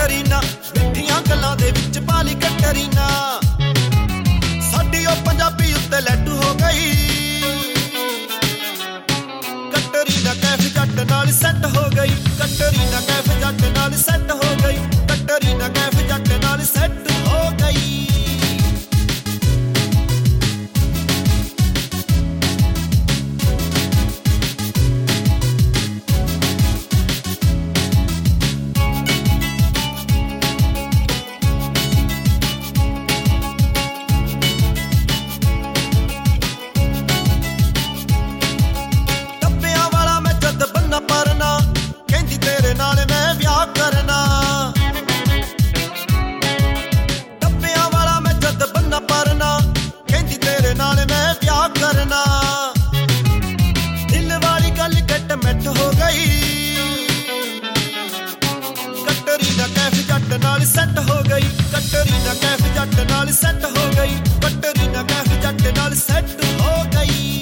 Katrina ਮਿੱਠੀਆਂ ਗੱਲਾਂ ਦੇ ਵਿੱਚ ਪਾਲੀ ਕਟਰੀਨਾ ਸਾਡੀ ਉਹ ਪੰਜਾਬੀ ਉੱਤੇ ਲੈਟੂ ਹੋ ਗਈ ਕਟਰੀਨਾ ਕੈਫ ਜੱਟ ਨਾਲ ਸੈੱਟ ਹੋ ਗਈ ਕਟਰੀਨਾ ਕੈਫ ਜੱਟ ਨਾਲ ਸੈੱਟ ਹੋ ਗਈ ਕਟਰੀਨਾ ਕੈਫ ਜੱਟ ਨਾਲ ਸੈੱਟ ਹੋ ਗਈ ਨਾਲ ਸੈੱਟ ਹੋ ਗਈ ਕਟਰੀਨਾ ਕੈਫ ਜੱਟ ਨਾਲ ਸੈੱਟ ਹੋ ਗਈ ਕਟਰੀਨਾ ਕੈਫ ਜੱਟ ਨਾਲ ਸੈੱਟ ਹੋ ਗਈ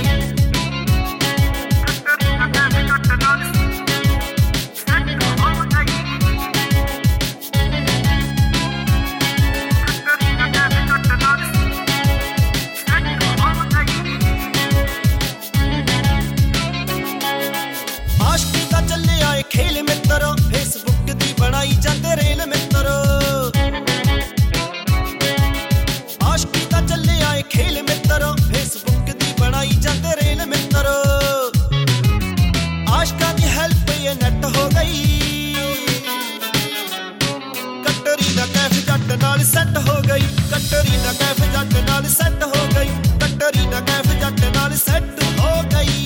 ਕਟਰੀਨਾ ਕੈਫ ਜੱਟ ਨਾਲ ਸੈੱਟ ਹੋ ਗਈ ਕਟਰੀਨਾ ਕੈਫ ਜੱਟ ਨਾਲ ਸੈੱਟ ਹੋ ਗਈ ਆਸ਼ਕੀ ਦਾ ਚੱਲਿਆ ਏ ਖੇਲ ਮਿੱਤਰੋ ਫੇਸਬੁੱਕ ਦੀ ਬਣਾਈ ਜਾਂਦੇ ਰੇਲ ਮਿੱਤਰੋ ਆਸ਼ਕੀ ਦਾ ਚੱਲਿਆ ਏ ਖੇਲ ਮਿੱਤਰੋ ਫੇਸਬੁੱਕ ਦੀ ਬਣਾਈ ਜਾਂਦੇ ਰੇਲ ਮਿੱਤਰੋ ਆਸ਼ਕਾਂ ਦੀ ਹੈਲਪ ਇਹ ਨੈਟ ਹੋ ਗਈ ਕਟਰੀਨਾ ਕੈਫ ਜੱਟ ਨਾਲ ਸੈੱਟ ਹੋ ਗਈ ਕਟਰੀਨਾ ਕੈਫ ਜੱਟ ਨਾਲ ਸੈੱਟ ਹੋ ਗਈ ਕਟਰੀਨਾ ਕੈਫ ਜੱਟ ਨਾਲ ਸੈੱਟ ਹੋ ਗਈ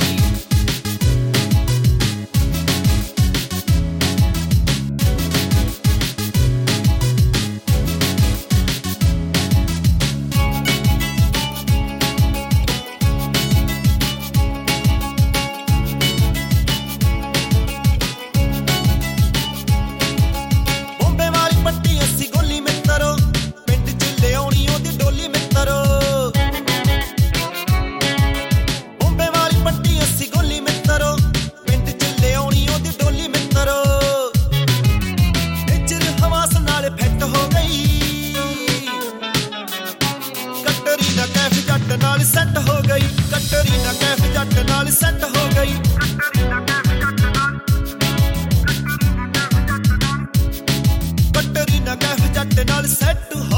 ਨਾਲ ਸੈੱਟ ਹੋ ਗਈ ਕਟਰੀਨਾ ਕੈਫ ਜੱਟ ਨਾਲ ਸੈੱਟ ਹੋ ਗਈ ਕਟਰੀਨਾ ਕੈਫ ਜੱਟ ਨਾਲ ਸੈੱਟ